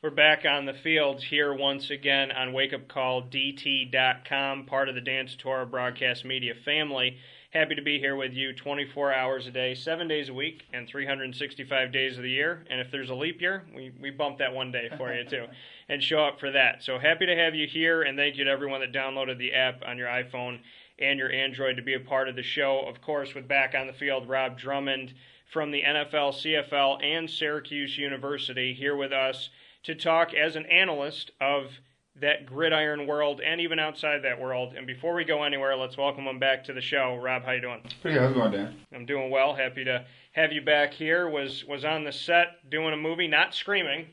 We're back on the field here once again on WakeUpCallDT.com, part of the Dan Tortora Broadcast Media family. Happy to be here with you 24 hours a day, 7 days a week, and 365 days of the year. And if there's a leap year, we bump that one day for you too, and show up for that. So happy to have you here, and thank you to everyone that downloaded the app on your iPhone and your Android to be a part of the show. Of course, with Back on the Field, Rob Drummond from the NFL, CFL, and Syracuse University here with us to talk as an analyst of that gridiron world and even outside that world. And before we go anywhere, let's welcome him back to the show. Rob, how you doing? Pretty good. How's it going, Dan? I'm doing well. Happy to have you back here. Was on the set doing a movie, not screaming,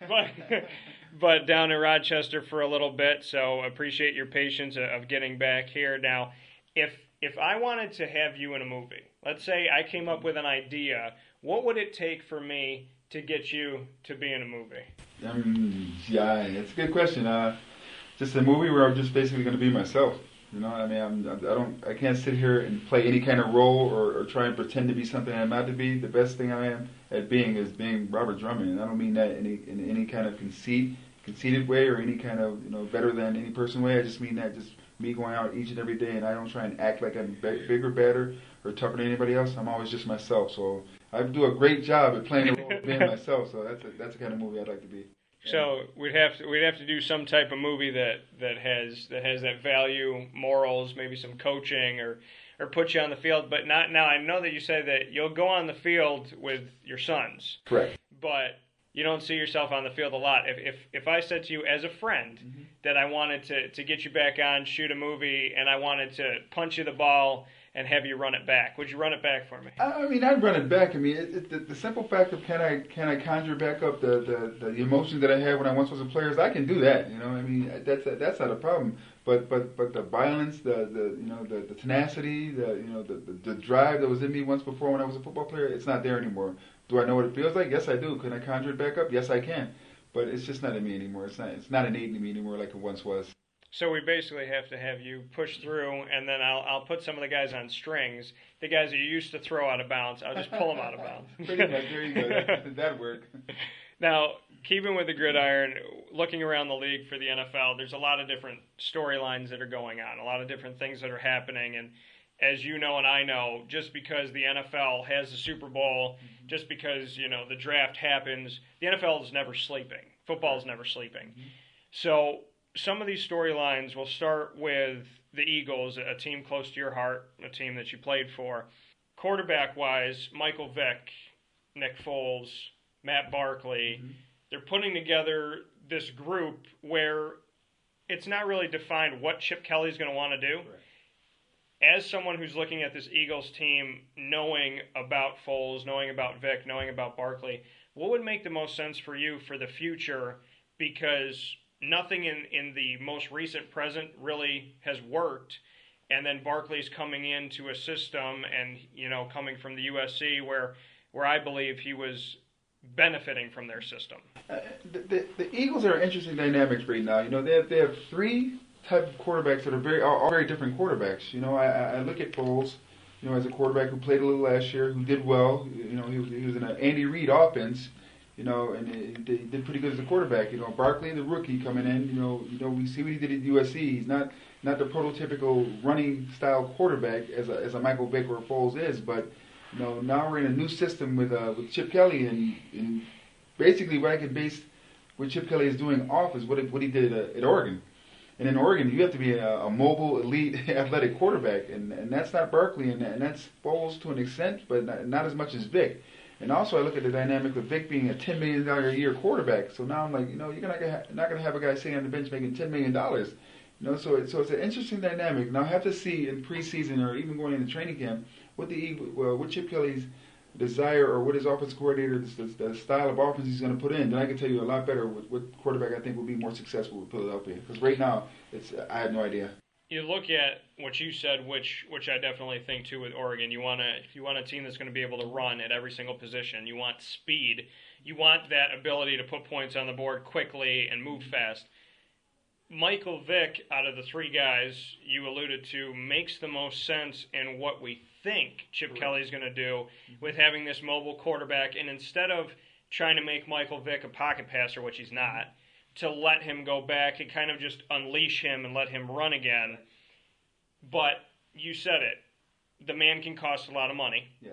but down in Rochester for a little bit. So appreciate your patience of getting back here. Now, if I wanted to have you in a movie, let's say I came up with an idea, what would it take for me to get you to be in a movie? Yeah, it's a good question. Just a movie where I'm just basically going to be myself. You know, I mean, I can't sit here and play any kind of role or try and pretend to be something I'm not to be. The best thing I am at being is being Robert Drummond, and I don't mean that in any kind of conceited way or any kind of better than any person way. I just mean that just me going out each and every day, and I don't try and act like I'm bigger, better, or tougher than anybody else. I'm always just myself. So I do a great job at playing the role of being myself. So that's the kind of movie I'd like to be. So we'd have to do some type of movie that has that value, morals, maybe some coaching or put you on the field. But not now. I know that you said that you'll go on the field with your sons. Correct. But you don't see yourself on the field a lot. If I said to you as a friend that I wanted to get you back on, shoot a movie, and I wanted to punch you the ball and have you run it back, would you run it back for me? I mean, I'd run it back. I mean, the simple fact of can I conjure back up the emotions that I had when I once was a player, I can do that. I mean, that's not a problem. But the violence, the tenacity, the drive that was in me once before when I was a football player, it's not there anymore. Do I know what it feels like? Yes, I do. Can I conjure it back up? Yes, I can. But it's just not in me anymore. It's not innate in me anymore like it once was. So we basically have to have you push through, and then I'll put some of the guys on strings. The guys that you used to throw out of bounds, I'll just pull them out of bounds. Pretty much. There you go. That'd work. Now, keeping with the gridiron, looking around the league for the NFL, there's a lot of different storylines that are going on, a lot of different things that are happening. And as you know and I know, just because the NFL has the Super Bowl, just because the draft happens, the NFL is never sleeping. Football is never sleeping. So some of these storylines will start with the Eagles, a team close to your heart, a team that you played for. Quarterback-wise, Michael Vick, Nick Foles, Matt Barkley, they're putting together this group where it's not really defined what Chip Kelly's going to want to do. Right. As someone who's looking at this Eagles team, knowing about Foles, knowing about Vick, knowing about Barkley, what would make the most sense for you for the future? Because nothing in the most recent present really has worked, and then Barkley's coming into a system and coming from the USC where I believe he was benefiting from their system. The Eagles are interesting dynamics right now. They have three type of quarterbacks that are all very different quarterbacks. I look at Foles, as a quarterback who played a little last year, who did well. He was in an Andy Reid offense. And he did pretty good as a quarterback. Barkley, the rookie coming in, we see what he did at USC. He's not the prototypical running style quarterback as a Michael Vick or Foles is, but now we're in a new system with Chip Kelly, and basically what I can base what Chip Kelly is doing off is what he did at Oregon. And in Oregon, you have to be a mobile, elite, athletic quarterback, and that's not Barkley, and that's Foles to an extent, but not as much as Vick. And also, I look at the dynamic of Vick being a $10 million a year quarterback. So now I'm like, you're not going to have a guy sitting on the bench making $10 million. So it's an interesting dynamic. Now I have to see in preseason or even going into training camp what Chip Kelly's desire or what his offensive coordinator, the style of offense he's going to put in. Then I can tell you a lot better what quarterback I think will be more successful with Philadelphia. Because right now, I have no idea. You look at what you said, which I definitely think too with Oregon. If you want a team that's going to be able to run at every single position, you want speed. You want that ability to put points on the board quickly and move fast. Michael Vick, out of the three guys you alluded to, makes the most sense in what we think Chip Kelly's going to do with having this mobile quarterback. And instead of trying to make Michael Vick a pocket passer, which he's not, to let him go back and kind of just unleash him and let him run again. But you said it. The man can cost a lot of money. Yes.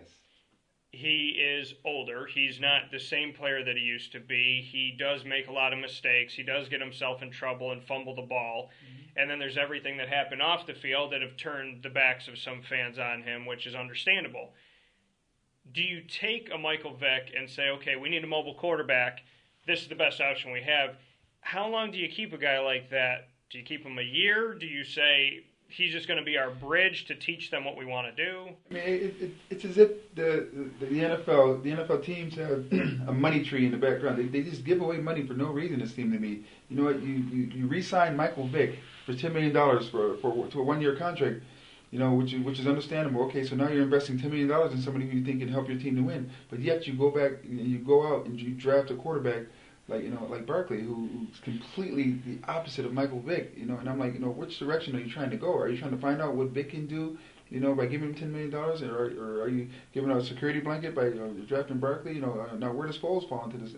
He is older. He's not the same player that he used to be. He does make a lot of mistakes. He does get himself in trouble and fumble the ball. Mm-hmm. And then there's everything that happened off the field that have turned the backs of some fans on him, which is understandable. Do you take a Michael Vick and say, okay, we need a mobile quarterback. This is the best option we have. How long do you keep a guy like that? Do you keep him a year? Do you say he's just going to be our bridge to teach them what we want to do? I mean, it's as if the NFL teams have a money tree in the background. They just give away money for no reason, it seems to me. You know what? You re-sign Michael Vick for $10 million to a 1-year contract. You know, which is understandable. Okay, so now you're investing $10 million in somebody who you think can help your team to win. But yet you go back and you go out and you draft a quarterback like Barkley, who's completely the opposite of Michael Vick. You know, and I'm like, which direction are you trying to go? Are you trying to find out what Vick can do? You know, by giving him $10 million, or are you giving out a security blanket by drafting Barkley? You know, now where does Foles fall into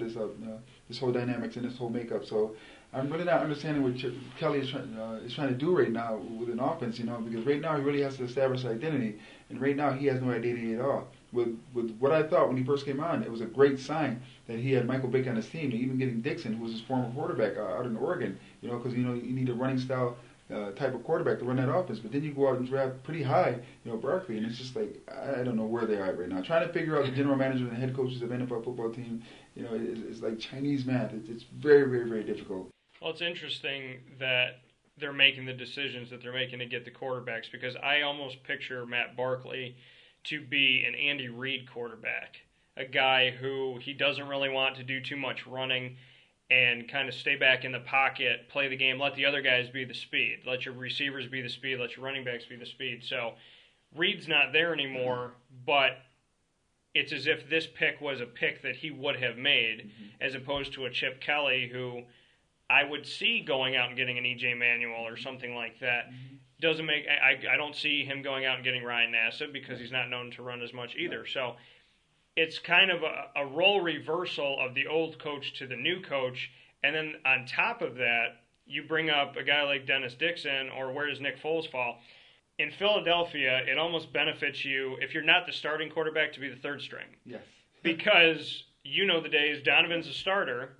this whole dynamics and this whole makeup? So I'm really not understanding what Kelly is trying to do right now with an offense. You know, because right now he really has to establish identity, and right now he has no identity at all. With what I thought when he first came on, it was a great sign that he had Michael Vick on his team, even getting Dixon, who was his former quarterback out in Oregon. You know, because you need a running style type of quarterback to run that offense. But then you go out and draft pretty high, Barkley, and it's just like, I don't know where they are right now. Trying to figure out the general manager and the head coaches of NFL football team, it's like Chinese math. It's very, very, very difficult. Well, it's interesting that they're making the decisions that they're making to get the quarterbacks, because I almost picture Matt Barkley to be an Andy Reid quarterback, a guy who he doesn't really want to do too much running and kind of stay back in the pocket, play the game, let the other guys be the speed, let your receivers be the speed, let your running backs be the speed. So Reid's not there anymore, but it's as if this pick was a pick that he would have made, as opposed to a Chip Kelly, who I would see going out and getting an E.J. Manuel or something like that. Doesn't make I don't see him going out and getting Ryan Nassib, because he's not known to run as much either. So it's kind of a role reversal of the old coach to the new coach. And then on top of that, you bring up a guy like Dennis Dixon, or where does Nick Foles fall? In Philadelphia, it almost benefits you, if you're not the starting quarterback, to be the third string. Yes. Because the days, Donovan's a starter,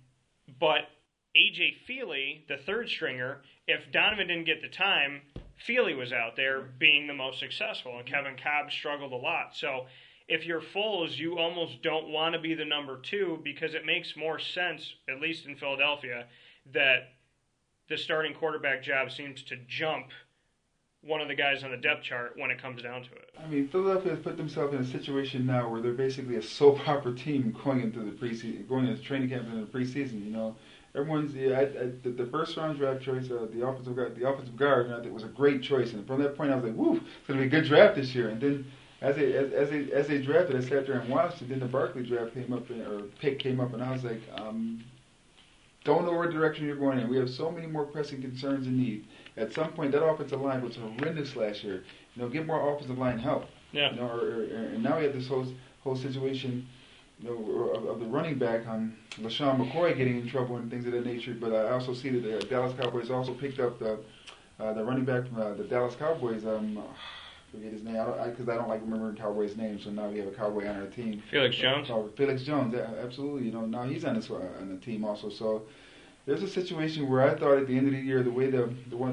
but A.J. Feely, the third stringer, if Donovan didn't get the time, Feely was out there being the most successful, and Kevin Cobb struggled a lot. So if you're Foles, you almost don't want to be the number two, because it makes more sense, at least in Philadelphia, that the starting quarterback job seems to jump one of the guys on the depth chart when it comes down to it. I mean, Philadelphia has put themselves in a situation now where they're basically a soap opera team going into the preseason, going into training camp in the preseason. Everyone's the first round draft choice, the offensive guard, I think was a great choice. And from that point, I was like, "Woo, it's going to be a good draft this year." And then as they drafted, I sat there and watched. And then the Barkley draft pick came up, and I was like, "Don't know what direction you're going in. We have so many more pressing concerns and needs. At some point, that offensive line was horrendous last year. Get more offensive line help. Yeah. And now we have this whole situation." Of the running back, LaShawn McCoy getting in trouble and things of that nature. But I also see that the Dallas Cowboys also picked up the running back from the Dallas Cowboys. Forget his name, because I don't like remembering Cowboys' names. So now we have a Cowboy on our team. Felix Jones. Felix Jones, yeah, absolutely. Now he's on the team also. So there's a situation where I thought at the end of the year, the way the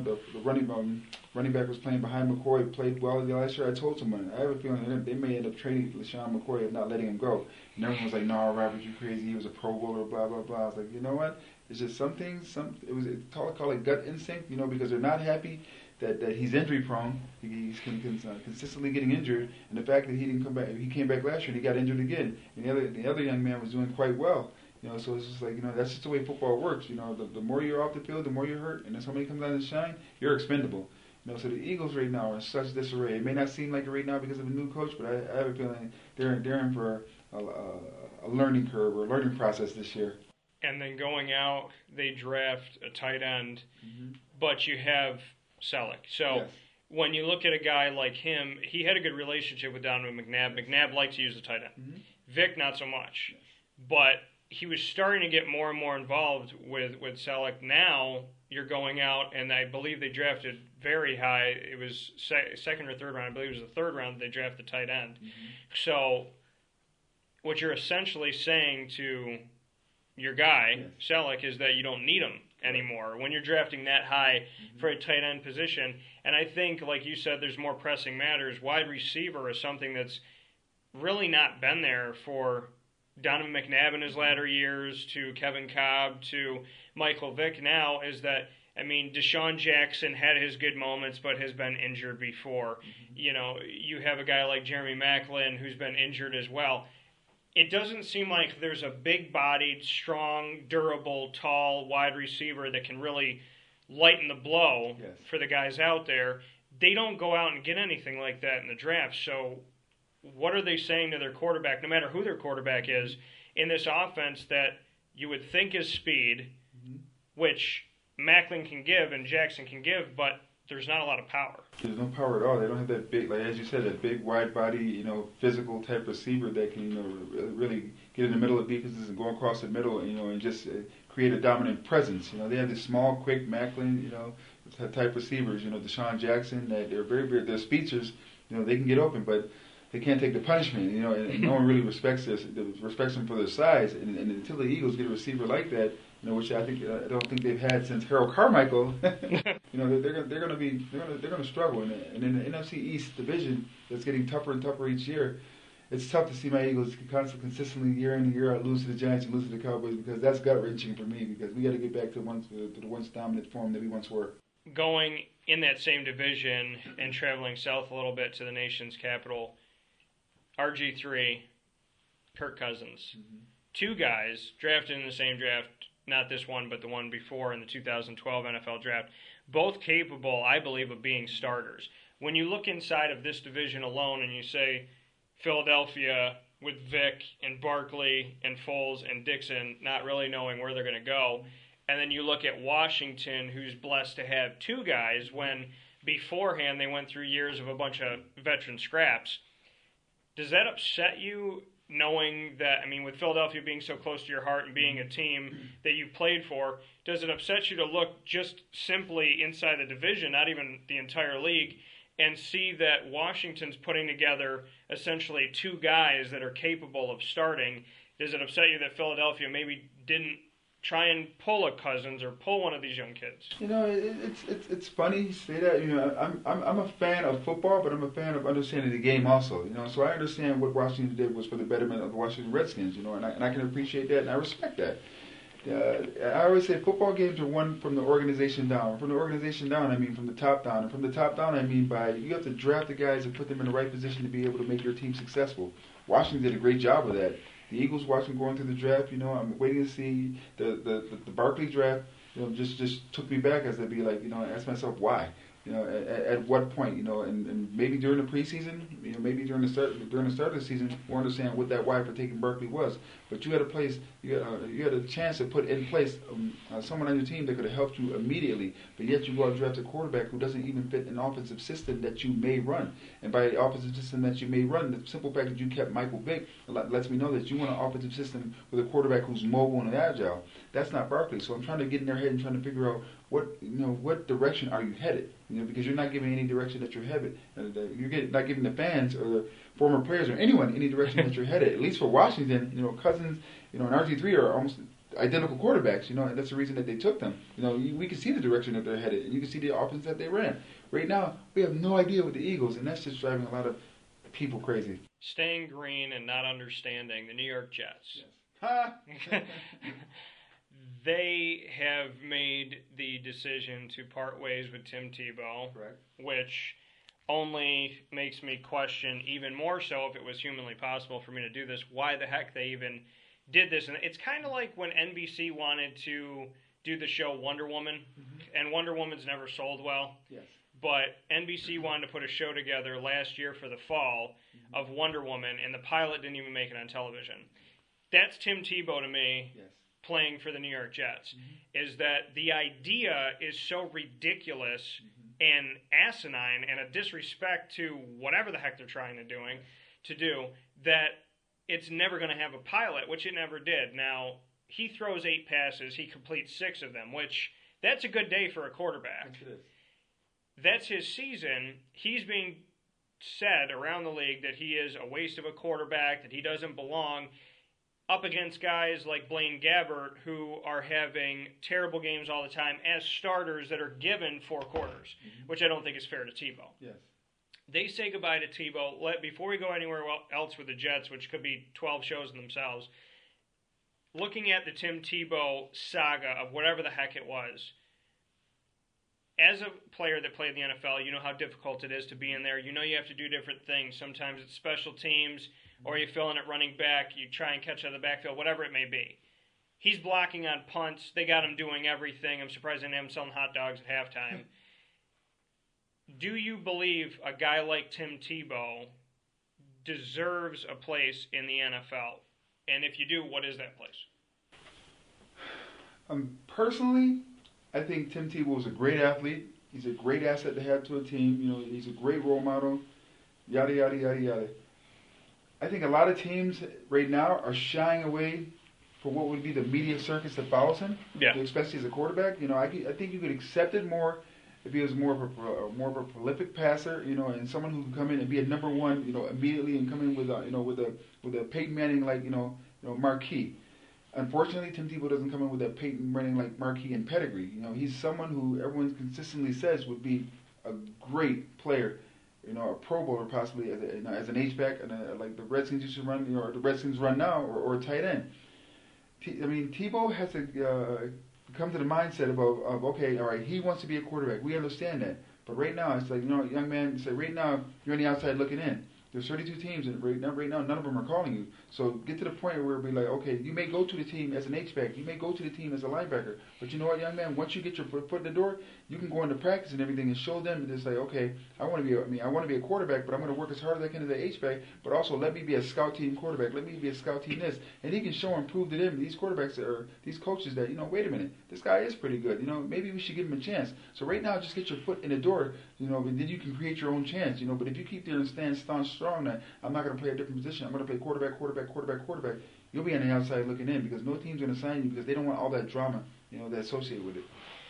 running back was playing behind McCoy played well the last year. I told someone, I have a feeling they may end up trading LaShawn McCoy and not letting him go. And everyone was like, "No, Robert, you crazy. He was a Pro Bowler, blah blah blah." I was like, you know what? It's just call it gut instinct, because they're not happy that he's injury prone. He's consistently getting injured, and the fact that he didn't come back, he came back last year and he got injured again. And the other young man was doing quite well. So it's just like, that's just the way football works. The more you're off the field, the more you're hurt, and if somebody comes out and shine, you're expendable. So the Eagles right now are in such disarray. It may not seem like it right now because of a new coach, but I have a feeling they're in for a learning curve or a learning process this year. And then going out, they draft a tight end, but you have Selleck. So yes. When you look at a guy like him, he had a good relationship with Donovan McNabb. McNabb liked to use the tight end. Vic, not so much. Yes. but he was starting to get more and more involved with Selleck. Now you're going out, and I believe they drafted very high. It was second or third round. I believe it was the third round that they drafted tight end. Mm-hmm. So what you're essentially saying to your guy, Selleck, is that you don't need him anymore when you're drafting that high for a tight end position. And I think, like you said, there's more pressing matters. Wide receiver is something that's really not been there for Donovan McNabb in his latter years, to Kevin Cobb, to Michael Vick now, is that, I mean, Deshaun Jackson had his good moments, but has been injured before. Mm-hmm. You know, you have a guy like Jeremy Maclin who's been injured as well. It doesn't seem like there's a big-bodied, strong, durable, tall wide receiver that can really lighten the blow for the guys out there. They don't go out and get anything like that in the draft. So what are they saying to their quarterback, no matter who their quarterback is, in this offense that you would think is speed, which Maclin can give and Jackson can give, but there's not a lot of power. There's no power at all. They don't have that big, like as you said, that big, wide body, physical type receiver that can, really get in the middle of defenses and go across the middle, and just create a dominant presence. They have this small, quick Maclin, type receivers. Deshaun Jackson, that they're they're speedsters. They can get open, but they can't take the punishment, and no one really respects them for their size. And until the Eagles get a receiver like that, which I don't think they've had since Harold Carmichael, they're going to struggle. And in the NFC East division, that's getting tougher and tougher each year. It's tough to see my Eagles consistently year in and year out lose to the Giants and lose to the Cowboys, because that's gut wrenching for me, because we got to get back to the once dominant form that we once were. Going in that same division and traveling south a little bit to the nation's capital, RG3, Kirk Cousins. Mm-hmm. Two guys drafted in the same draft, not this one, but the one before in the 2012 NFL draft, both capable, I believe, of being starters. When you look inside of this division alone and you say Philadelphia with Vick and Barkley and Foles and Dixon not really knowing where they're going to go, and then you look at Washington, who's blessed to have two guys when beforehand they went through years of a bunch of veteran scraps. Does that upset you, knowing that, with Philadelphia being so close to your heart and being a team that you played for, does it upset you to look just simply inside the division, not even the entire league, and see that Washington's putting together essentially two guys that are capable of starting? Does it upset you that Philadelphia maybe didn't try and pull a Cousins or pull one of these young kids? It's funny you say that. I'm a fan of football, but I'm a fan of understanding the game also. So I understand what Washington did was for the betterment of the Washington Redskins. And I can appreciate that, and I respect that. I always say football games are won from the organization down. From the organization down, I mean from the top down. And from the top down, I mean by you have to draft the guys and put them in the right position to be able to make your team successful. Washington did a great job with that. The Eagles watching going through the draft, I'm waiting to see the Barkley draft. Just took me back as I'd be like, I asked myself why. At what point, and maybe during the preseason, maybe during the start of the season, we'll understand what that why for taking Barkley was. But you had a chance to put in place someone on your team that could have helped you immediately. But yet you go out and draft a quarterback who doesn't even fit an offensive system that you may run. And by the offensive system that you may run, the simple fact that you kept Michael Vick lets me know that you want an offensive system with a quarterback who's mobile and agile. That's not Barkley. So I'm trying to get in their head and trying to figure out what direction are you headed? Because you're not giving any direction that you're headed. You're not giving the fans or the former players or anyone any direction that you're headed. At least for Washington, Cousins, and RG3 are almost identical quarterbacks. And that's the reason that they took them. We can see the direction that they're headed, and you can see the offense that they ran. Right now, we have no idea with the Eagles, and that's just driving a lot of people crazy. Staying green and not understanding the New York Jets. Yes. They have made the decision to part ways with Tim Tebow, correct, which only makes me question even more so, if it was humanly possible for me to do this, why the heck they even did this. And it's kind of like when NBC wanted to do the show Wonder Woman, and Wonder Woman's never sold well. Yes. But NBC wanted to put a show together last year for the fall of Wonder Woman, and the pilot didn't even make it on television. That's Tim Tebow to me. Yes. Playing for the New York Jets, is that the idea is so ridiculous and asinine and a disrespect to whatever the heck they're trying to do, that it's never going to have a pilot, which it never did. Now, he throws 8 passes, he completes 6 of them, which that's a good day for a quarterback. That's his season. He's being said around the league that he is a waste of a quarterback, that he doesn't belong, up against guys like Blaine Gabbert who are having terrible games all the time as starters that are given 4 quarters, which I don't think is fair to Tebow. Yes. They say goodbye to Tebow. Before we go anywhere else with the Jets, which could be 12 shows in themselves, looking at the Tim Tebow saga of whatever the heck it was, as a player that played in the NFL, you know how difficult it is to be in there. You know you have to do different things. Sometimes it's special teams, or you fill in at running back, you try and catch out of the backfield, whatever it may be. He's blocking on punts. They got him doing everything. I'm surprised they didn't have him selling hot dogs at halftime. Do you believe a guy like Tim Tebow deserves a place in the NFL? And if you do, what is that place? Personally, I think Tim Tebow is a great athlete. He's a great asset to have to a team. You know, he's a great role model. Yada, yada, yada, yada. I think a lot of teams right now are shying away for what would be the media circus that follows him. Yeah. Especially as a quarterback. You know, I think you could accept it more if he was more of a prolific passer. You know, and someone who can come in and be a number one. You know, immediately and come in with a Peyton Manning like marquee. Unfortunately, Tim Tebow doesn't come in with that Peyton Manning like marquee and pedigree. You know, he's someone who everyone consistently says would be a great player. You know, a Pro Bowler possibly as an H-back, and like the Redskins used to run, or the Redskins run now, or a tight end. Tebow has to come to the mindset of okay, all right, he wants to be a quarterback. We understand that, but right now it's like, young man, say right now you're on the outside looking in. There's 32 teams, and right now none of them are calling you. So get to the point where it'll be like, okay, you may go to the team as an H-back, you may go to the team as a linebacker, but you know what, young man, once you get your foot in the door, you can go into practice and everything and show them and just say, okay, I want to be a quarterback, but I'm going to work as hard as I can as an H-back, but also let me be a scout team quarterback, let me be a scout team this, and he can show and prove to them, these quarterbacks or these coaches, that wait a minute, this guy is pretty good, maybe we should give him a chance. So right now, just get your foot in the door, and then you can create your own chance, but if you keep there and stand strong that I'm not going to play a different position, I'm going to play quarterback, you'll be on the outside looking in, because no team's going to sign you because they don't want all that drama, that's associated with it.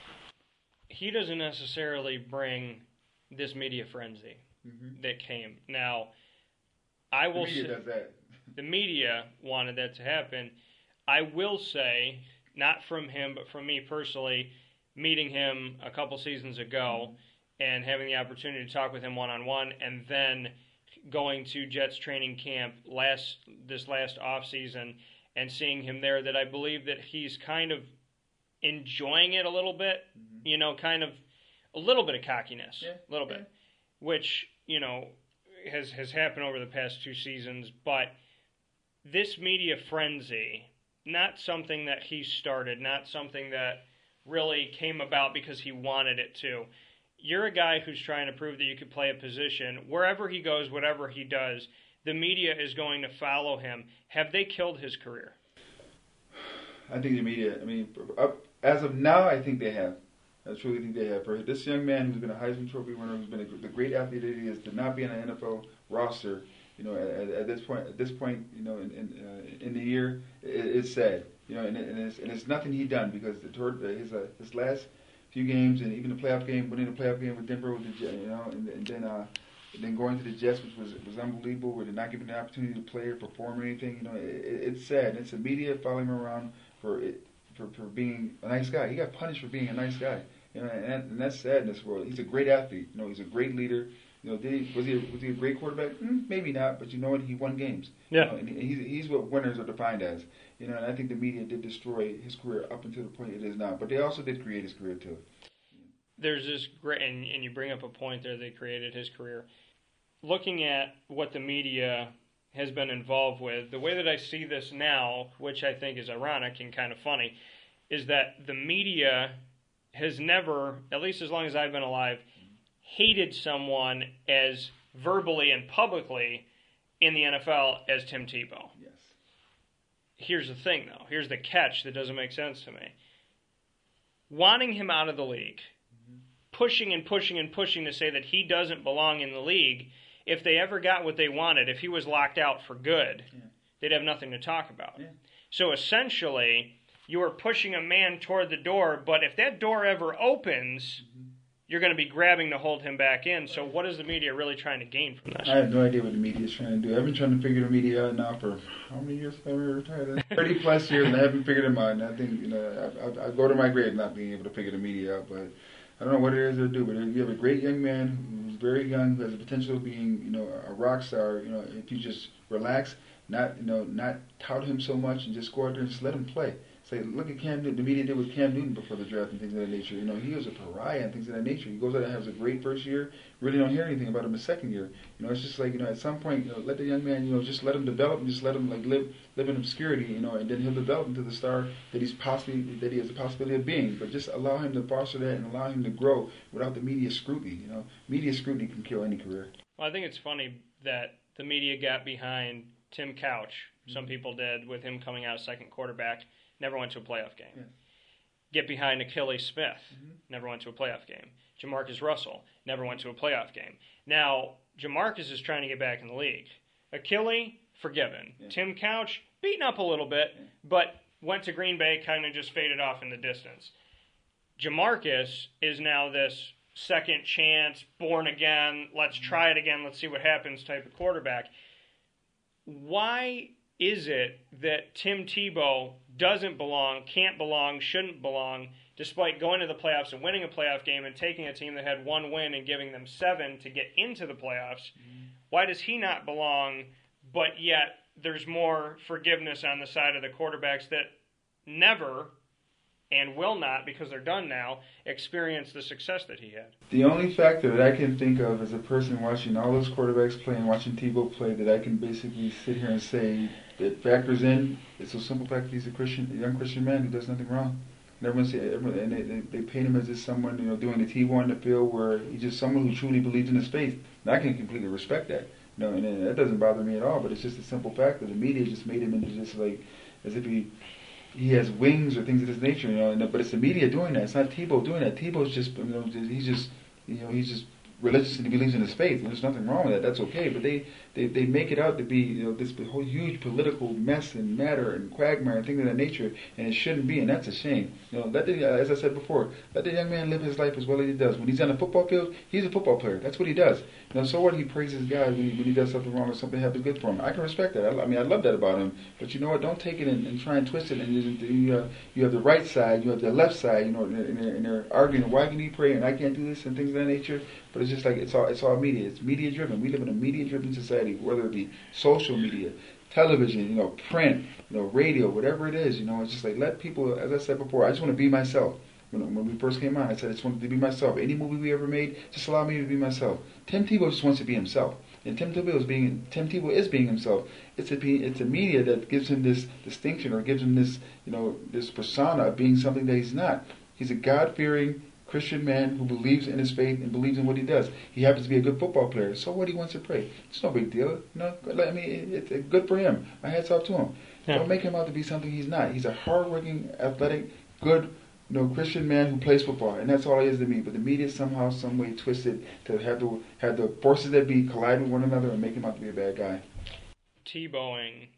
He doesn't necessarily bring this media frenzy that came. Now, I will say... The media does that. The media wanted that to happen. I will say, not from him, but from me personally, meeting him a couple seasons ago and having the opportunity to talk with him one-on-one, and then going to Jets training camp this last offseason and seeing him there, that I believe that he's kind of enjoying it a little bit, kind of a little bit of cockiness, which, has happened over the past 2 seasons. But this media frenzy, not something that he started, not something that really came about because he wanted it to. You're a guy who's trying to prove that you could play a position. Wherever he goes, whatever he does, the media is going to follow him. Have they killed his career? I think the media, as of now, I think they have. I truly think they have. For this young man who's been a Heisman Trophy winner, who's been the great athlete that he is, to not be on an NFL roster, at this point, in the year, it's sad. And it's nothing he done, because his last few games, and even the playoff game, winning the playoff game with Denver, with the and then going to the Jets, which was unbelievable, where they're not giving the opportunity to play or perform or anything. It's sad. It's the media following him around for being a nice guy. He got punished for being a nice guy, and that's sad in this world. He's a great athlete. He's a great leader. Was he a great quarterback? Maybe not, but you know what? He won games. Yeah. And he's what winners are defined as. And I think the media did destroy his career up until the point it is now. But they also did create his career too. There's this great, and you bring up a point there. They created his career. Looking at what the media has been involved with, the way that I see this now, which I think is ironic and kind of funny, is that the media has never, at least as long as I've been alive, hated someone as verbally and publicly in the NFL as Tim Tebow. Yes. Here's the thing, though. Here's the catch that doesn't make sense to me. Wanting him out of the league, pushing and pushing and pushing to say that he doesn't belong in the league, if they ever got what they wanted, if he was locked out for good, they'd have nothing to talk about. Yeah. So essentially, you are pushing a man toward the door, but if that door ever opens, you're going to be grabbing to hold him back in. So what is the media really trying to gain from this? I have no idea what the media is trying to do. I've been trying to figure the media out now for how many years have I been retired? 30 plus years, and I haven't figured them out. And I think, I go to my grave not being able to figure the media out. But I don't know what it is they do. But you have a great young man who's very young, who has the potential of being, a rock star. If you just relax, not tout him so much, and just go out there and just let him play. Say, look at Cam Newton. The media did with Cam Newton before the draft and things of that nature. He was a pariah and things of that nature. He goes out and has a great first year. Really don't hear anything about him the second year. It's just like, at some point, let the young man, just let him develop and just let him live in obscurity, and then he'll develop into the star that he has the possibility of being. But just allow him to foster that and allow him to grow without the media scrutiny. Media scrutiny can kill any career. Well, I think it's funny that the media got behind Tim Couch. Some people did, with him coming out second quarterback. Never went to a playoff game. Yeah. Get behind Achilles Smith. Never went to a playoff game. Jamarcus Russell. Never went to a playoff game. Now, Jamarcus is trying to get back in the league. Achilles, forgiven. Yeah. Tim Couch, beaten up a little bit, but went to Green Bay, kind of just faded off in the distance. Jamarcus is now this second chance, born again, let's try it again, let's see what happens type of quarterback. Why is it that Tim Tebow doesn't belong, can't belong, shouldn't belong, despite going to the playoffs and winning a playoff game and taking a team that had one win and giving them 7 to get into the playoffs? Why does he not belong, but yet there's more forgiveness on the side of the quarterbacks that never and will not, because they're done now, experience the success that he had? The only factor that I can think of as a person watching all those quarterbacks play and watching Tebow play that I can basically sit here and say that factors in, it's a simple fact that he's a young Christian man who does nothing wrong. And they paint him as just someone, doing the T1 on the field, where he's just someone who truly believes in his faith. And I can completely respect that. And that doesn't bother me at all. But it's just a simple fact that the media just made him into just like as if he has wings or things of this nature, but it's the media doing that. It's not Tebow doing that. Tebow's just, he's just religious and he believes in his faith. And there's nothing wrong with that. That's okay. But they make it out to be, this whole huge political mess and matter and quagmire and things of that nature, and it shouldn't be, and that's a shame. As I said before, let the young man live his life as well as he does. When he's on the football field, he's a football player. That's what he does. So what? He praises God when he does something wrong or something happens good for him. I can respect that. I love that about him. But you know what? Don't take it and try and twist it. And you have the right side, you have the left side. And they're arguing. Why can he pray and I can't do this and things of that nature? But it's just like it's all media. It's media driven. We live in a media driven society, whether it be social media, television, print, radio, whatever it is. It's just like let people. As I said before, I just want to be myself. When we first came on, I said I just wanted to be myself. Any movie we ever made, just allow me to be myself. Tim Tebow just wants to be himself, and Tim Tebow is being himself. It's a media that gives him this distinction or gives him this this persona of being something that he's not. He's a God-fearing Christian man who believes in his faith and believes in what he does. He happens to be a good football player. So what? He wants to pray. It's no big deal. It's good for him. My hat's off to him. Yeah. Don't make him out to be something he's not. He's a hard-working, athletic, good, Christian man who plays football, and that's all he is to me. But the media somehow, some way, twisted to have the forces that be collide with one another and make him out to be a bad guy. Tebowing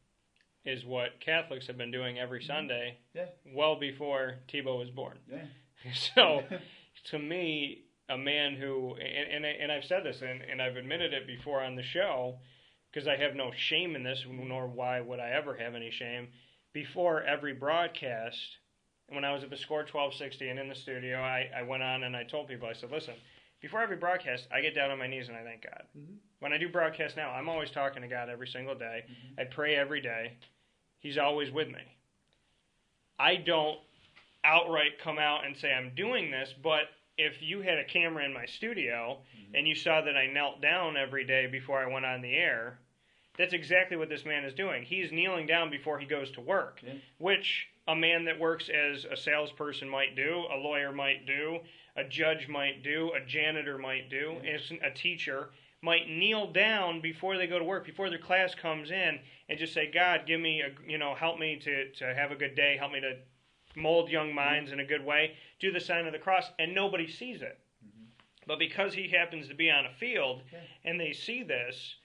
is what Catholics have been doing every Sunday, yeah, well before Tebow was born. Yeah. So, to me, a man who, and I've said this, and I've admitted it before on the show, because I have no shame in this, nor why would I ever have any shame. Before every broadcast, when I was at the Score 1260 and in the studio, I went on and I told people, I said, listen, before every broadcast, I get down on my knees and I thank God. Mm-hmm. When I do broadcast now, I'm always talking to God every single day. Mm-hmm. I pray every day. He's always with me. I don't outright come out and say I'm doing this, but if you had a camera in my studio and you saw that I knelt down every day before I went on the air, that's exactly what this man is doing. He's kneeling down before he goes to work, which a man that works as a salesperson might do, a lawyer might do, a judge might do, a janitor might do, a teacher might kneel down before they go to work, before their class comes in, and just say, God, give me, help me to have a good day, help me to mold young minds in a good way, do the sign of the cross, and nobody sees it. Mm-hmm. But because he happens to be on a field and they see this,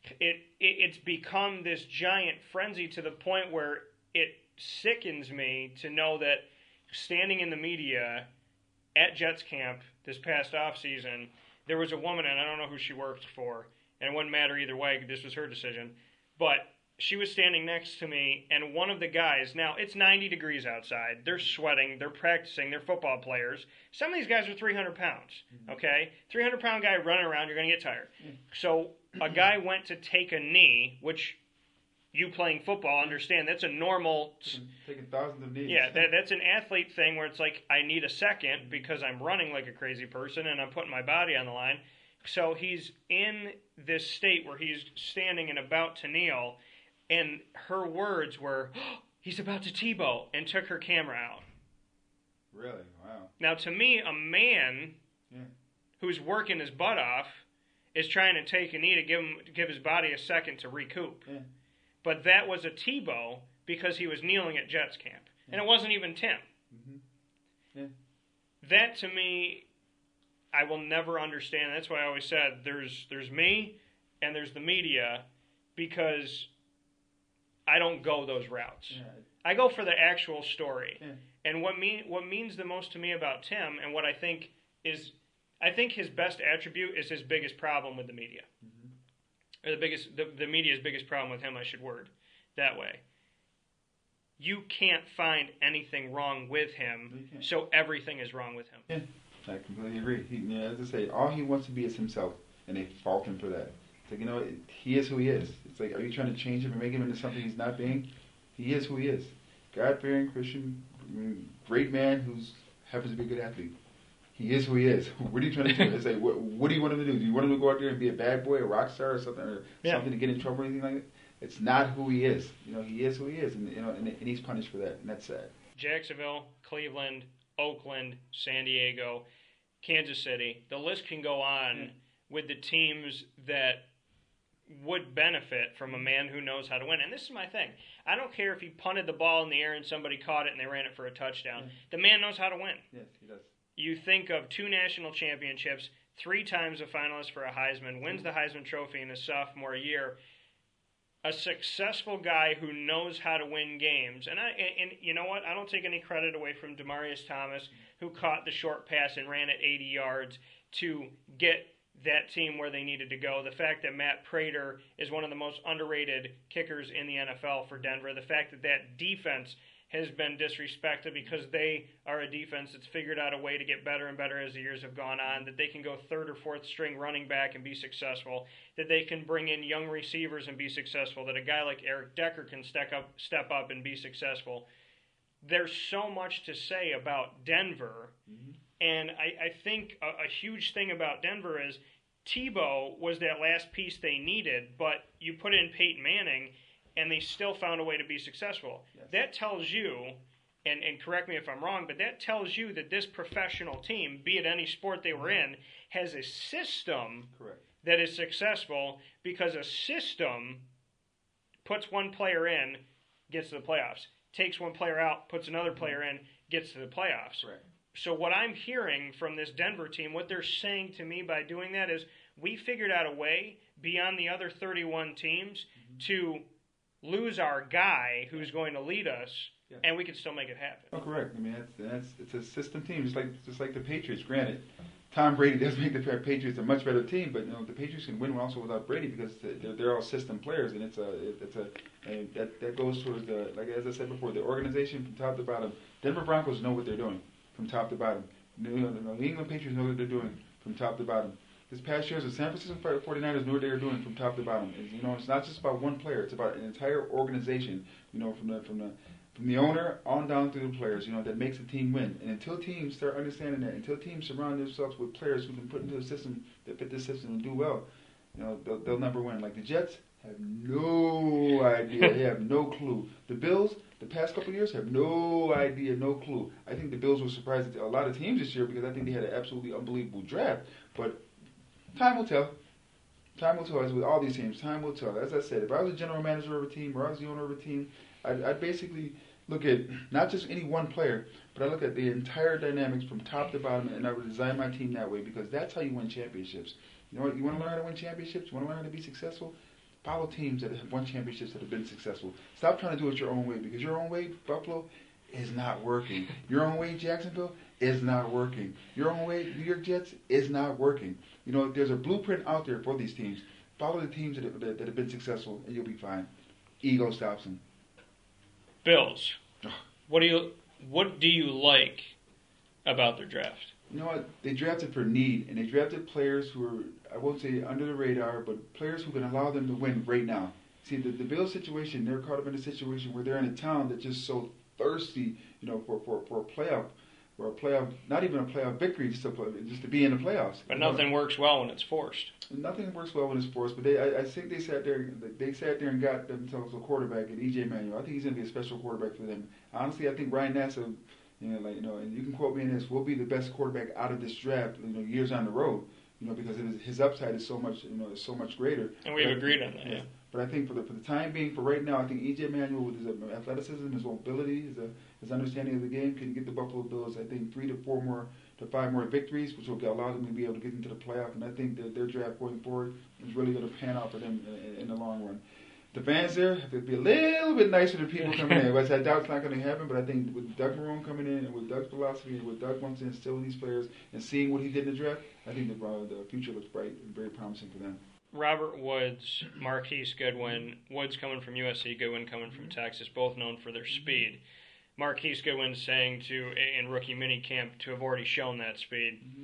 it's become this giant frenzy to the point where it sickens me to know that standing in the media at Jets camp this past off season, there was a woman, and I don't know who she worked for, and it wouldn't matter either way. This was her decision, but she was standing next to me, and one of the guys, now it's 90 degrees outside, they're sweating, they're practicing, they're football players. Some of these guys are 300 pounds, okay? 300-pound guy running around, you're going to get tired. So a guy went to take a knee, which you playing football understand that's a normal... Taking thousands of knees. Yeah, that's an athlete thing where it's like, I need a second because I'm running like a crazy person and I'm putting my body on the line. So he's in this state where he's standing and about to kneel, and her words were, oh, he's about to Tebow, and took her camera out. Really? Wow. Now, to me, a man who's working his butt off is trying to take a knee to give his body a second to recoup. Yeah. But that was a Tebow because he was kneeling at Jets camp. And it wasn't even Tim. Mm-hmm. Yeah. That, to me, I will never understand. That's why I always said there's me and there's the media, because I don't go those routes. Yeah. I go for the actual story. Yeah. And what means the most to me about Tim, and what I think his best attribute is his biggest problem with the media. Mm-hmm. Or the media's biggest problem with him, I should word that way. You can't find anything wrong with him, so everything is wrong with him. Yeah, I completely agree. As I say, all he wants to be is himself, and they fault him for that. It's like, he is who he is. It's like, are you trying to change him and make him into something he's not being? He is who he is. God-fearing, Christian, great man who happens to be a good athlete. He is who he is. What are you trying to do? It's like, what do you want him to do? Do you want him to go out there and be a bad boy, a rock star, or something, something to get in trouble or anything like that? It's not who he is. He is who he is, and he's punished for that, and that's sad. Jacksonville, Cleveland, Oakland, San Diego, Kansas City. The list can go on with the teams that would benefit from a man who knows how to win. And this is my thing. I don't care if he punted the ball in the air and somebody caught it and they ran it for a touchdown. The man knows how to win. Yes, he does. You think of 2 national championships, 3 times a finalist for a Heisman, wins the Heisman Trophy in his sophomore year. A successful guy who knows how to win games. And you know what? I don't take any credit away from Demaryius Thomas, who caught the short pass and ran it 80 yards to get that team where they needed to go. The fact that Matt Prater is one of the most underrated kickers in the NFL for Denver. The fact that defense has been disrespected because they are a defense that's figured out a way to get better and better as the years have gone on, that they can go 3rd or 4th string running back and be successful, that they can bring in young receivers and be successful, that a guy like Eric Decker can step up and be successful. There's so much to say about Denver, and I think a huge thing about Denver is Tebow was that last piece they needed, but you put in Peyton Manning, and they still found a way to be successful. Yes. That tells you, and correct me if I'm wrong, but that tells you that this professional team, be it any sport they were in, has a system that is successful, because a system puts one player in, gets to the playoffs. Takes one player out, puts another player in, gets to the playoffs. Correct. So what I'm hearing from this Denver team, what they're saying to me by doing that is, we figured out a way beyond the other 31 teams to lose our guy who's going to lead us, and we can still make it happen. Oh, correct. I mean, it's a system team, just like the Patriots. Granted, Tom Brady does make the Patriots a much better team, but the Patriots can win also without Brady because they're all system players, and that goes towards like as I said before, the organization from top to bottom. Denver Broncos know what they're doing from top to bottom. New England Patriots know what they're doing from top to bottom. This past year, the San Francisco 49ers knew what they were doing from top to bottom. It's not just about one player; it's about an entire organization. From the owner on down through the players. That makes the team win. And until teams start understanding that, until teams surround themselves with players who can put into a system that fit the system and do well, they'll never win. Like the Jets have no idea; they have no clue. The Bills, the past couple of years, have no idea, no clue. I think the Bills were surprised at a lot of teams this year because I think they had an absolutely unbelievable draft, but. Time will tell. Time will tell. As with all these teams, time will tell. As I said, if I was a general manager of a team or I was the owner of a team, I'd basically look at not just any one player, but I look at the entire dynamics from top to bottom, and I would design my team that way because that's how you win championships. You want to learn how to win championships? You want to learn how to be successful? Follow teams that have won championships that have been successful. Stop trying to do it your own way, because your own way, Buffalo, is not working. Your own way, Jacksonville, is not working. Your own way, New York Jets, is not working. You know, there's a blueprint out there for these teams. Follow the teams that have been successful, and you'll be fine. Ego stops them. Bills. What do you like about their draft? You know what? They drafted for need, and they drafted players who are, I won't say under the radar, but players who can allow them to win right now. See, the Bills situation, they're caught up in a situation where they're in a town that's just so thirsty, you know, for a playoff, not even a playoff victory, just to be in the playoffs. But nothing works well when it's forced. Nothing works well when it's forced. But I think they sat there and got themselves a quarterback in EJ Manuel. I think he's going to be a special quarterback for them. Honestly, I think Ryan Nassib, and you can quote me in this, will be the best quarterback out of this draft, years on the road, because his upside is so much greater. And we've agreed on that. Yeah. But I think for the time being, for right now, I think EJ Manuel, with his athleticism, his mobility, his understanding of the game, can get the Buffalo Bills, I think, 3 to 5 more victories, which will allow them to be able to get into the playoff. And I think that their draft going forward is really going to pan out for them in the long run. The fans there have to be a little bit nicer to people coming in. But I doubt it's not going to happen. But I think with Doug Marrone coming in and with Doug's philosophy and what Doug wants to instill in these players and seeing what he did in the draft, I think the future looks bright and very promising for them. Robert Woods, Marquise Goodwin, Woods coming from USC, Goodwin coming from Texas, both known for their speed. Marquise Goodwin saying in rookie minicamp to have already shown that speed. Mm-hmm.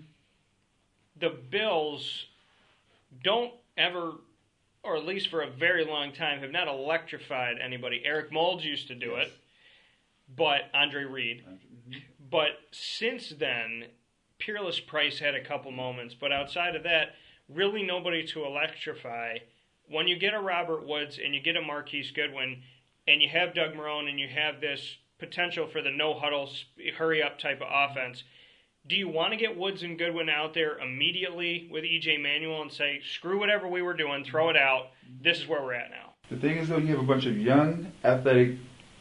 The Bills don't ever, or at least for a very long time, have not electrified anybody. Eric Moulds used to do it, but Andre Reed. Mm-hmm. But since then, Peerless Price had a couple moments, but outside of that, really nobody to electrify. When you get a Robert Woods and you get a Marquise Goodwin and you have Doug Marrone and you have this potential for the no-huddle, hurry-up type of offense, do you want to get Woods and Goodwin out there immediately with E.J. Manuel and say, screw whatever we were doing, throw it out, this is where we're at now? The thing is, though, you have a bunch of young, athletic,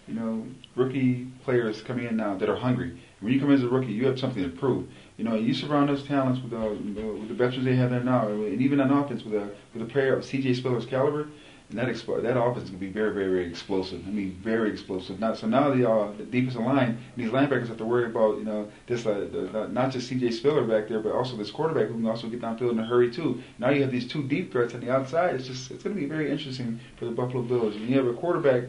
rookie players coming in now that are hungry. When you come in as a rookie, you have something to prove. You surround those talents with the veterans they have there now, and even on offense with a player of C.J. Spiller's caliber, and that offense is going to be very, very, very explosive. I mean, very explosive. Now the defensive line and these linebackers have to worry about this not just C.J. Spiller back there, but also this quarterback who can also get downfield in a hurry too. Now you have these two deep threats on the outside. It's going to be very interesting for the Buffalo Bills. When you have a quarterback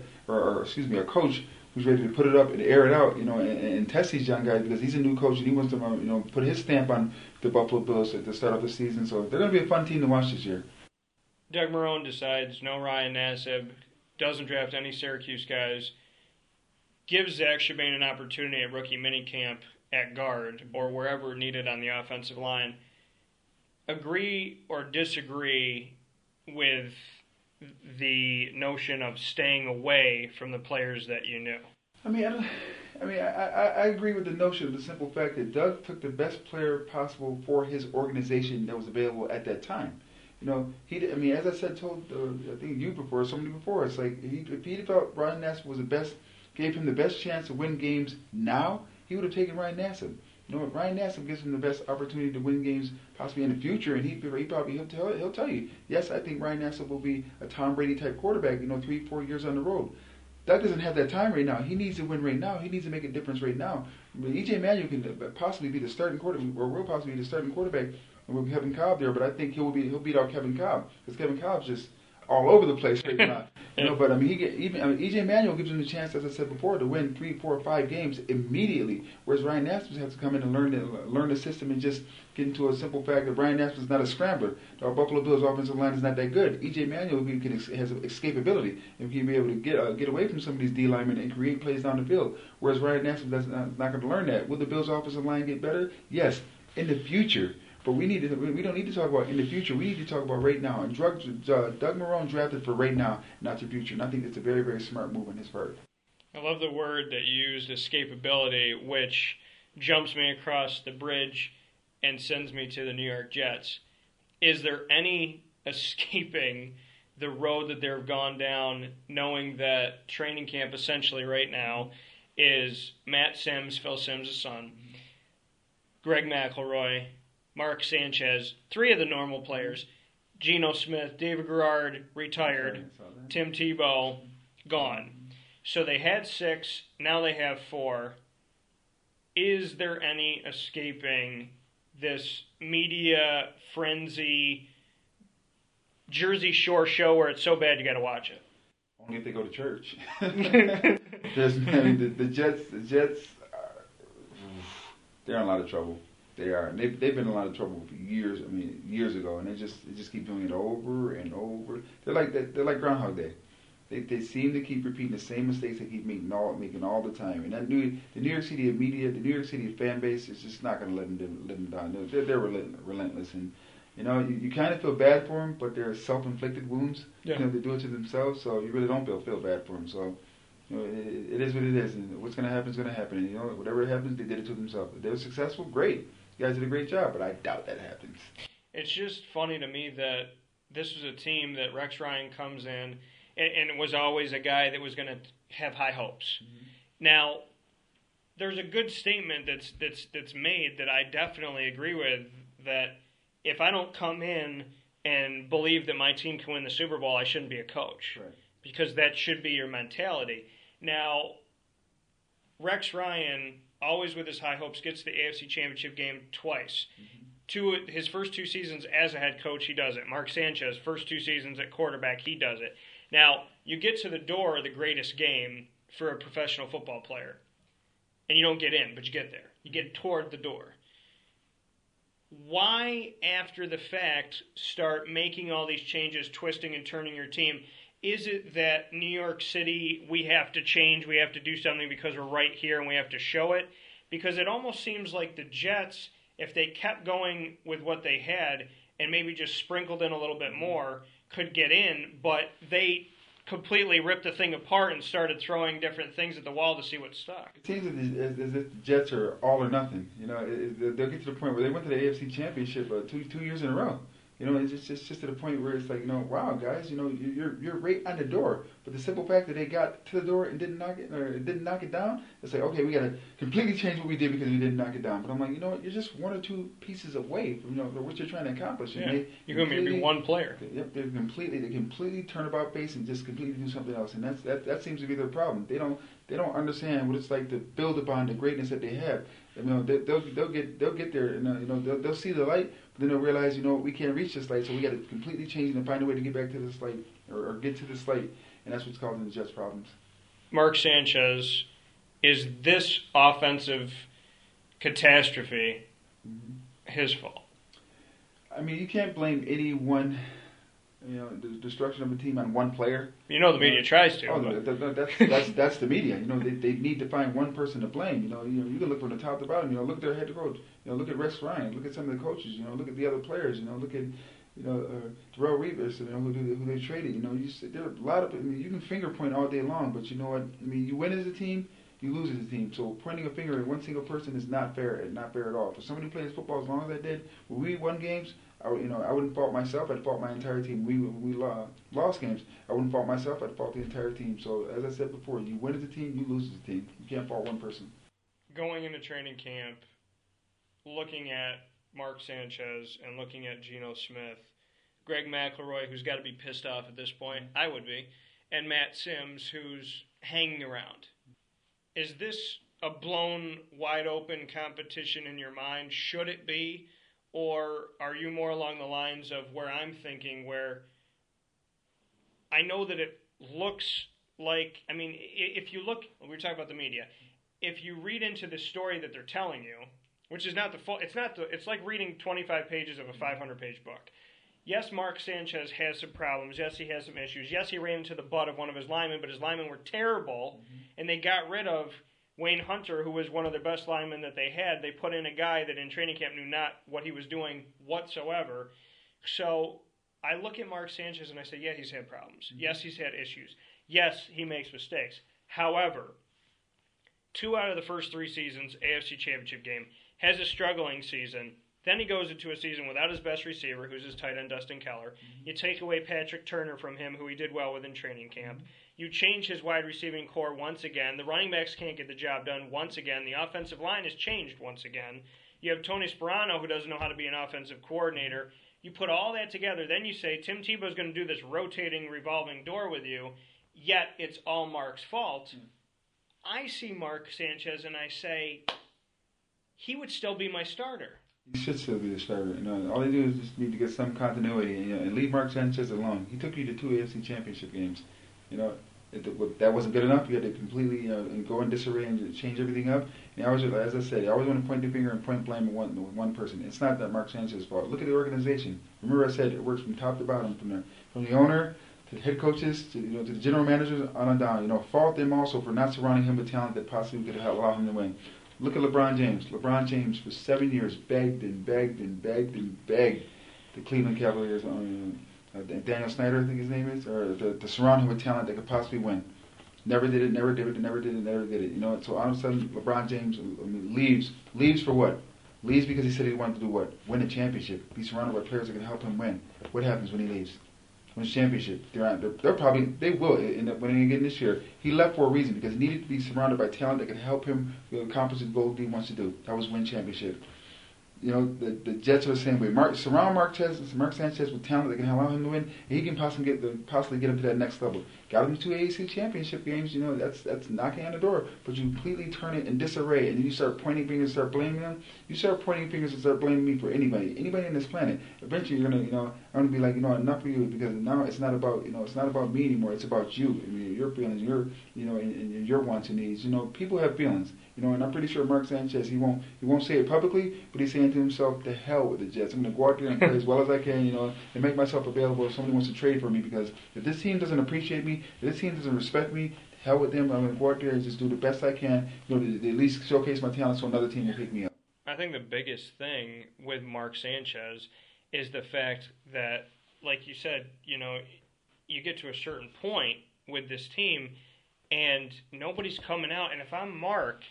a coach who's ready to put it up and air it out, and test these young guys, because he's a new coach and he wants to, put his stamp on the Buffalo Bills to start off the season. So they're going to be a fun team to watch this year. Doug Marrone decides no Ryan Nassib, doesn't draft any Syracuse guys, gives Zach Charbonnet an opportunity at rookie minicamp at guard or wherever needed on the offensive line. Agree or disagree with the notion of staying away from the players that you knew? I agree with the notion of the simple fact that Doug took the best player possible for his organization that was available at that time. As I said, I think you before, somebody before, it's like if he felt Ryan Nassib was the best, gave him the best chance to win games now, he would have taken Ryan Nassib. Ryan Nassib gives him the best opportunity to win games possibly in the future, and he'll tell you, yes, I think Ryan Nassib will be a Tom Brady type quarterback, 3-4 years on the road. Doug doesn't have that time right now. He needs to win right now. He needs to make a difference right now. E.J. Manuel can possibly be the starting quarterback, or will possibly be the starting quarterback with Kevin Kolb there, but I think he'll beat out Kevin Kolb, because Kevin Kolb's just all over the place right now. But E.J. Manuel gives him the chance, as I said before, to win 3, 4, 5 games immediately, whereas Ryan Nassib has to come in and learn the system and just get into a simple fact that Ryan Nassib is not a scrambler. Our Buffalo Bills offensive line is not that good. E.J. Manuel has escapability and can be able to get away from some of these D linemen and create plays down the field, whereas Ryan Nassib is not going to learn that. Will the Bills offensive line get better? Yes, in the future. But we don't need to talk about in the future. We need to talk about right now. And Doug Marrone drafted for right now, not the future. And I think it's a very, very smart move on his part. I love the word that you used, escapability, which jumps me across the bridge and sends me to the New York Jets. Is there any escaping the road that they've gone down, knowing that training camp essentially right now is Matt Sims, Phil Sims' son, Greg McElroy, Mark Sanchez, 3 of the normal players. Geno Smith, David Garrard retired, Tim Tebow gone. So they had 6, now they have 4. Is there any escaping this media frenzy Jersey Shore show where it's so bad you got to watch it? Only if they go to church. The Jets, they're in a lot of trouble. They are. And they've been in a lot of trouble for years. I mean, years ago, and they just keep doing it over and over. They're like Groundhog Day. They seem to keep repeating the same mistakes they keep making all the time. And the New York City media, the New York City fan base is just not going to let them down. They're relentless, and you kind of feel bad for them, but they're self-inflicted wounds. Yeah. They do it to themselves, so you really don't feel bad for them. So it is what it is, and what's going to happen is going to happen. And whatever happens, they did it to themselves. If they were successful, great. You guys did a great job, but I doubt that happens. It's just funny to me that this was a team that Rex Ryan comes in and was always a guy that was going to have high hopes. Mm-hmm. Now, there's a good statement that's made that I definitely agree with, that if I don't come in and believe that my team can win the Super Bowl, I shouldn't be a coach. Right. Because that should be your mentality. Now, Rex Ryan, always with his high hopes, gets the AFC Championship game twice. Mm-hmm. His first 2 seasons as a head coach, he does it. Mark Sanchez, first 2 seasons at quarterback, he does it. Now, you get to the door of the greatest game for a professional football player, and you don't get in, but you get there. You get toward the door. Why, after the fact, start making all these changes, twisting and turning your team? Is it that New York City, we have to change, we have to do something because we're right here and we have to show it? Because it almost seems like the Jets, if they kept going with what they had and maybe just sprinkled in a little bit more, could get in, but they completely ripped the thing apart and started throwing different things at the wall to see what stuck. It seems as if the Jets are all or nothing. They'll get to the point where they went to the AFC Championship 2 years in a row. It's just to the point where it's like, wow, guys, you're right on the door. But the simple fact that they got to the door and didn't knock it down, it's like, okay, we got to completely change what we did because we didn't knock it down. But I'm like, you're just 1 or 2 pieces away from what you're trying to accomplish. Yeah. You're going to be one player. Yep, they completely turn about face and just completely do something else, and that seems to be their problem. They don't understand what it's like to build upon the greatness that they have. They'll get there, and they'll see the light, but then they'll realize, we can't reach this light, so we got to completely change and find a way to get back to this light or get to this light, and that's what's causing the Jets' problems. Mark Sanchez, is this offensive catastrophe his fault? I mean, you can't blame any one. The destruction of a team on one player. The media tries to. That's the media. They need to find one person to blame. You can look from the top to bottom. Look at their head coach. Look at Rex Ryan. Look at some of the coaches. Look at the other players. Look at Darrelle Revis. Who they traded. There are a lot of. You can finger point all day long, but you know what? You win as a team. You lose as a team. So pointing a finger at one single person is not fair. Not fair at all. For somebody who plays football as long as I did, when we won games, I wouldn't fault myself. I'd fault my entire team. We lost games. I wouldn't fault myself. I'd fault the entire team. So as I said before, you win as a team, you lose as a team. You can't fault one person. Going into training camp, looking at Mark Sanchez and looking at Geno Smith, Greg McElroy, who's got to be pissed off at this point, I would be, and Matt Sims, who's hanging around. Is this a blown, wide-open competition in your mind? Should it be? Or are you more along the lines of where I'm thinking, where I know that it looks like, if you look, we were talking about the media, if you read into the story that they're telling you, which is not it's like reading 25 pages of a 500-page book. Yes, Mark Sanchez has some problems. Yes, he has some issues. Yes, he ran into the butt of one of his linemen, but his linemen were terrible, and they got rid of Wayne Hunter, who was one of the best linemen that they had. They put in a guy that in training camp knew not what he was doing whatsoever. So I look at Mark Sanchez and I say, yeah, he's had problems. Mm-hmm. Yes, he's had issues. Yes, he makes mistakes. However, 2 out of the first 3 seasons, AFC Championship game, has a struggling season. Then he goes into a season without his best receiver, who's his tight end, Dustin Keller. Mm-hmm. You take away Patrick Turner from him, who he did well with in training camp. Mm-hmm. You change his wide receiving core once again. The running backs can't get the job done once again. The offensive line has changed once again. You have Tony Sperano, who doesn't know how to be an offensive coordinator. You put all that together, then you say Tim Tebow's going to do this rotating, revolving door with you, yet it's all Mark's fault. I see Mark Sanchez and I say, he would still be my starter. He should still be the starter. All they do is just need to get some continuity and leave Mark Sanchez alone. He took you to 2 AFC Championship games. That wasn't good enough. You had to completely go in disarray and change everything up. And as I said, I always want to point the finger and point blame at one person. It's not that Mark Sanchez's fault. Look at the organization. Remember I said it works from top to bottom, from the owner to the head coaches to the general managers on and down. Fault them also for not surrounding him with talent that possibly could allow him to win. Look at LeBron James. LeBron James for 7 years begged and begged and begged and begged the Cleveland Cavaliers Daniel Snyder, I think his name is, or to surround him with talent that could possibly win. Never did it, never did it, never did it, never did it. So all of a sudden, LeBron James leaves. Leaves for what? Leaves because he said he wanted to do what? Win a championship. Be surrounded by players that can help him win. What happens when he leaves? Wins a championship. They will end up winning again this year. He left for a reason because he needed to be surrounded by talent that could help him accomplish the goal he wants to do. That was win championship. The Jets are the same way. Surround Mark Sanchez with talent that can allow him to win, and he can possibly get him to that next level. Got him to 2 AAC championship games. That's knocking on the door. But you completely turn it in disarray, and then you start pointing fingers, start blaming them. You start pointing fingers and start blaming me for anybody in this planet. Eventually, you're gonna be like, enough for you, because now it's not about me anymore. It's about you. Your feelings, and your wants and needs. People have feelings. And I'm pretty sure Mark Sanchez, he won't say it publicly, but he's saying to himself, to hell with the Jets. I'm going to go out there and play as well as I can, and make myself available if somebody wants to trade for me, because if this team doesn't appreciate me, if this team doesn't respect me, to hell with them. I'm going to go out there and just do the best I can, to at least showcase my talent so another team will pick me up. I think the biggest thing with Mark Sanchez is the fact that, like you said, you get to a certain point with this team and nobody's coming out. And if I'm Mark,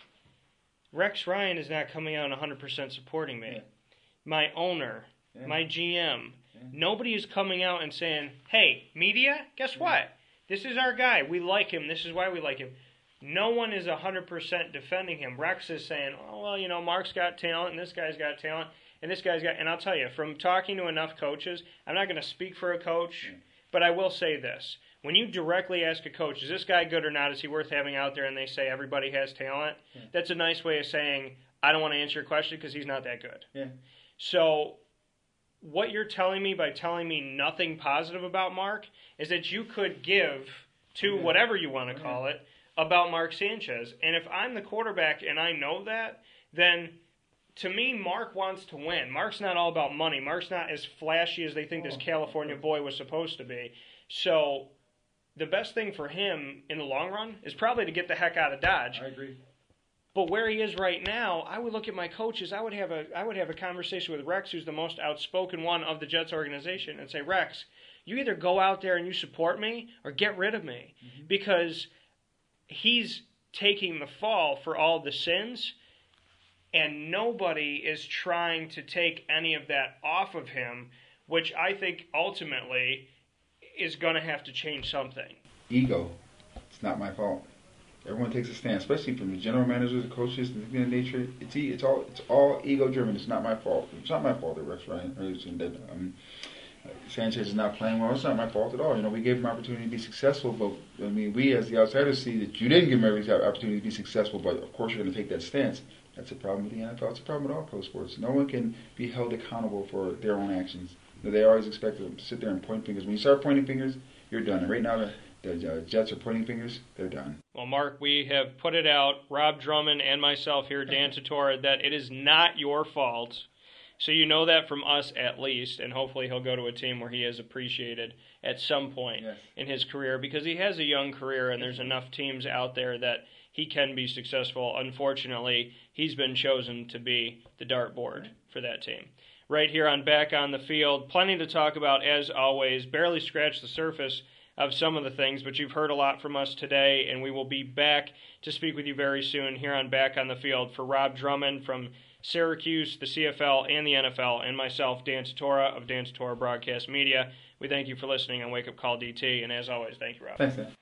Rex Ryan is not coming out and 100% supporting me. Yeah. My owner, my GM, nobody is coming out and saying, hey, media, guess what? This is our guy. We like him. This is why we like him. No one is 100% defending him. Rex is saying, oh, well, Mark's got talent, and this guy's got talent, and this guy's got... And I'll tell you, from talking to enough coaches, I'm not going to speak for a coach, but I will say this. When you directly ask a coach, is this guy good or not? Is he worth having out there? And they say everybody has talent. Yeah. That's a nice way of saying, I don't want to answer your question because he's not that good. Yeah. So what you're telling me by telling me nothing positive about Mark is that you could give to whatever you want to call it about Mark Sanchez. And if I'm the quarterback and I know that, then to me, Mark wants to win. Mark's not all about money. Mark's not as flashy as they think this California boy was supposed to be. So the best thing for him in the long run is probably to get the heck out of Dodge. I agree. But where he is right now, I would look at my coaches. I would have a conversation with Rex, who's the most outspoken one of the Jets organization, and say, Rex, you either go out there and you support me or get rid of me, because he's taking the fall for all the sins, and nobody is trying to take any of that off of him, which I think ultimately is going to have to change something. Ego. It's not my fault. Everyone takes a stand, especially from the general managers, the coaches, the nature. It's all ego driven. It's not my fault. It's not my fault that Rex Ryan Sanchez is not playing well. It's not my fault at all. We gave him an opportunity to be successful, but we as the outsiders see that you didn't give him every opportunity to be successful. But of course, you're going to take that stance. That's a problem with the NFL. It's a problem with all pro sports. No one can be held accountable for their own actions. They always expect to sit there and point fingers. When you start pointing fingers, you're done. And right now, the Jets are pointing fingers. They're done. Well, Mark, we have put it out, Rob Drummond and myself here, Dan Tortora, that it is not your fault. So you know that from us at least, and hopefully he'll go to a team where he is appreciated at some point in his career, because he has a young career and there's enough teams out there that he can be successful. Unfortunately, he's been chosen to be the dartboard for that team. Right here on Back on the Field, plenty to talk about as always. Barely scratched the surface of some of the things, but you've heard a lot from us today, and we will be back to speak with you very soon here on Back on the Field. For Rob Drummond from Syracuse, the CFL, and the NFL, and myself, Dan Tortora of Dan Tortora Broadcast Media, we thank you for listening on Wake Up Call DT, and as always, thank you, Rob. Thanks, Dan.